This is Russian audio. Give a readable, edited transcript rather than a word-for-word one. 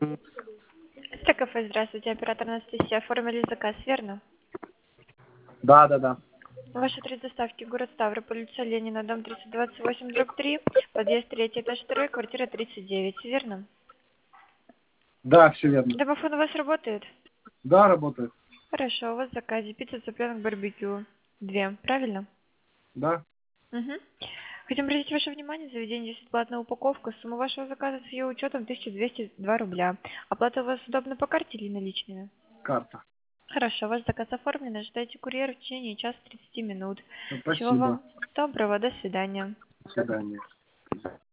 Это кафе, здравствуйте, оператор Анастасия. Оформили заказ, верно? Да. Ваш адрес доставки город Ставрополь, улица Ленина, дом 328, дробь 3, подъезд 3, этаж 2, квартира 39, верно? Да, все верно. Домофон у вас работает? Да, работает. Хорошо, у вас в заказе пицца, цыпленок, барбекю. 2, правильно? Да. Угу. Хотим обратить ваше внимание, заведение здесь бесплатная упаковка. Сумма вашего заказа с ее учетом 1202 рубля. Оплата у вас удобна по карте или наличными? Карта. Хорошо, ваш заказ оформлен. Ожидайте курьера в течение часа 30 минут. Всего Спасибо. вам доброго, до свидания. До свидания.